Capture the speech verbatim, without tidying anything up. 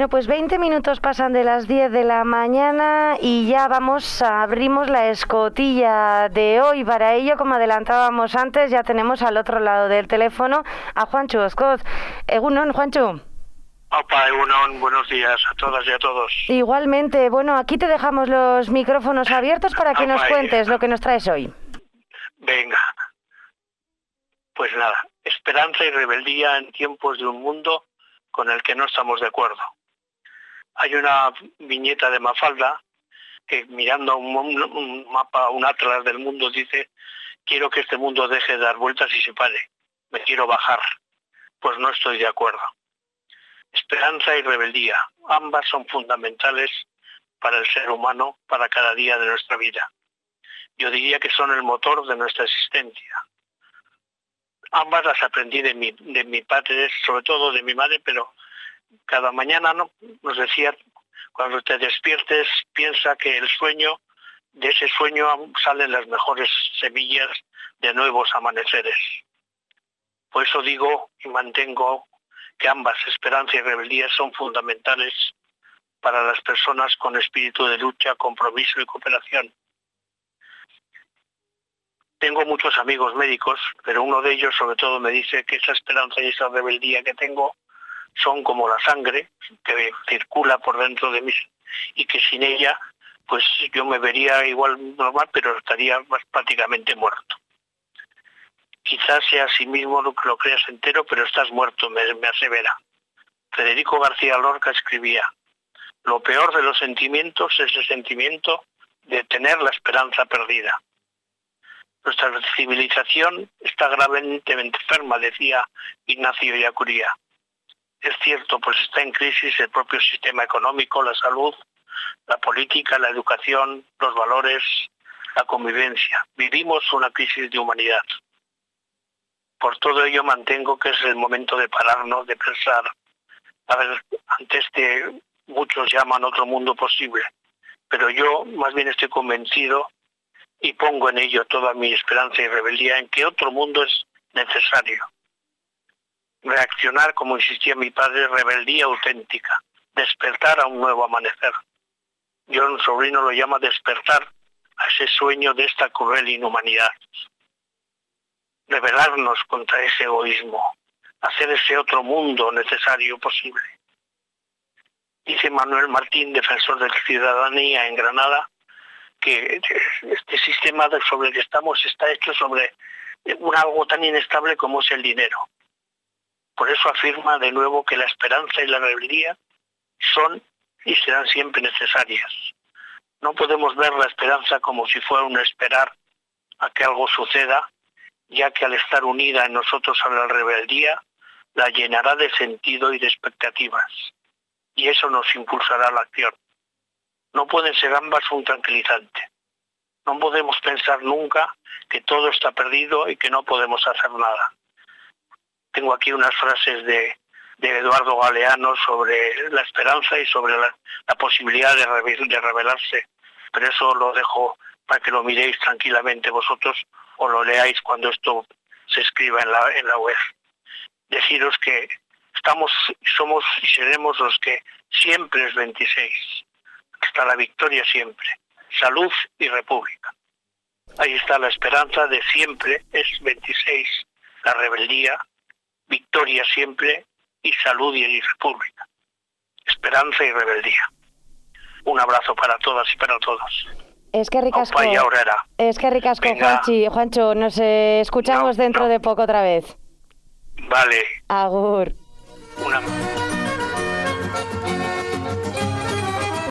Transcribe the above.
Bueno, pues veinte minutos pasan de las diez de la mañana y ya vamos, a, abrimos la escotilla de hoy. Para ello, como adelantábamos antes, ya tenemos al otro lado del teléfono a Juancho Oscoz. Egunon, Juancho. Opa, Egunon, buenos días a todas y a todos. Igualmente, bueno, aquí te dejamos los micrófonos abiertos para que Opa, nos cuentes ya. lo que nos traes hoy. Venga. Pues nada, esperanza y rebeldía en tiempos de un mundo con el que no estamos de acuerdo. Hay una viñeta de Mafalda que mirando un, un mapa, un atlas del mundo, dice: quiero que este mundo deje de dar vueltas y se pare, me quiero bajar. Pues no estoy de acuerdo. Esperanza y rebeldía, ambas son fundamentales para el ser humano, para cada día de nuestra vida. Yo diría que son el motor de nuestra existencia. Ambas las aprendí de mi, de mi padre, sobre todo de mi madre, pero cada mañana no nos decía: cuando te despiertes, piensa que el sueño, de ese sueño salen las mejores semillas de nuevos amaneceres. Por eso digo y mantengo que ambas, esperanza y rebeldía, son fundamentales para las personas con espíritu de lucha, compromiso y cooperación. Tengo muchos amigos médicos, pero uno de ellos sobre todo me dice que esa esperanza y esa rebeldía que tengo son como la sangre que circula por dentro de mí y que sin ella pues yo me vería igual normal, pero estaría más prácticamente muerto. Quizás sea así mismo lo que lo creas entero, pero estás muerto, me, me asevera. Federico García Lorca escribía: lo peor de los sentimientos es el sentimiento de tener la esperanza perdida. Nuestra civilización está gravemente enferma, decía Ignacio Ellacuría. Es cierto, pues está en crisis el propio sistema económico, la salud, la política, la educación, los valores, la convivencia. Vivimos una crisis de humanidad. Por todo ello mantengo que es el momento de pararnos, de pensar, a ver, ante este, muchos llaman otro mundo posible, pero yo más bien estoy convencido y pongo en ello toda mi esperanza y rebeldía en que otro mundo es necesario. Reaccionar, como insistía mi padre, rebeldía auténtica, despertar a un nuevo amanecer. John Sobrino lo llama despertar a ese sueño de esta cruel inhumanidad. Rebelarnos contra ese egoísmo, hacer ese otro mundo necesario posible. Dice Manuel Martín, defensor de la ciudadanía en Granada, que este sistema sobre el que estamos está hecho sobre un algo tan inestable como es el dinero. Por eso afirma de nuevo que la esperanza y la rebeldía son y serán siempre necesarias. No podemos ver la esperanza como si fuera un esperar a que algo suceda, ya que al estar unida en nosotros a la rebeldía, la llenará de sentido y de expectativas, y eso nos impulsará a la acción. No pueden ser ambas un tranquilizante. No podemos pensar nunca que todo está perdido y que no podemos hacer nada. Tengo aquí unas frases de, de Eduardo Galeano sobre la esperanza y sobre la, la posibilidad de, re, de rebelarse, pero eso lo dejo para que lo miréis tranquilamente vosotros o lo leáis cuando esto se escriba en la, en la web. Deciros que estamos, somos y seremos los que siempre es veintiséis. Hasta la victoria siempre, salud y república. Ahí está la esperanza de siempre es veintiséis, la rebeldía, victoria siempre y salud y república. Esperanza y rebeldía. Un abrazo para todas y para todos. Es que ricasco. Es que ricasco, Juanchi. Juancho, nos eh, escuchamos no, dentro no. de poco otra vez. Vale. Agur. Una...